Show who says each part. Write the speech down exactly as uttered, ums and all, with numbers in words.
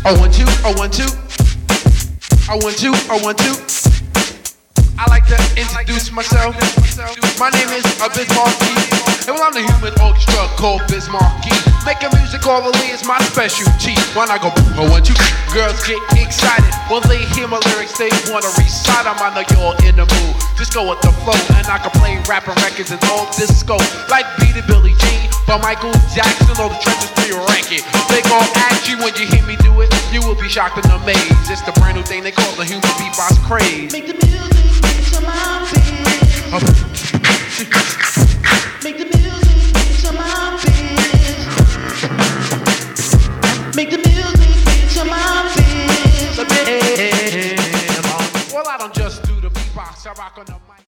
Speaker 1: I want to, I want to, I want to, I want to. I like to introduce myself. My name is Biz Markie, and well, I'm the human orchestra called Biz Markie. Making music orally is my specialty. When I go, I want you, girls get excited. When they hear my lyrics, they wanna recite them. I know you're in the mood. Just go with the flow, and I can play rapping records and all disco, like Beat It Billie Jean, by Michael Jackson, or the trenches to your ranking. They gon' ask you when you hear me do it, you will be shocked and amazed. It's the brand new thing they call the human beatbox craze.
Speaker 2: Make the music into my biz. Make the music into my biz. Make the music into my biz.
Speaker 1: Well, I don't just do the beatbox, I rock on the mic.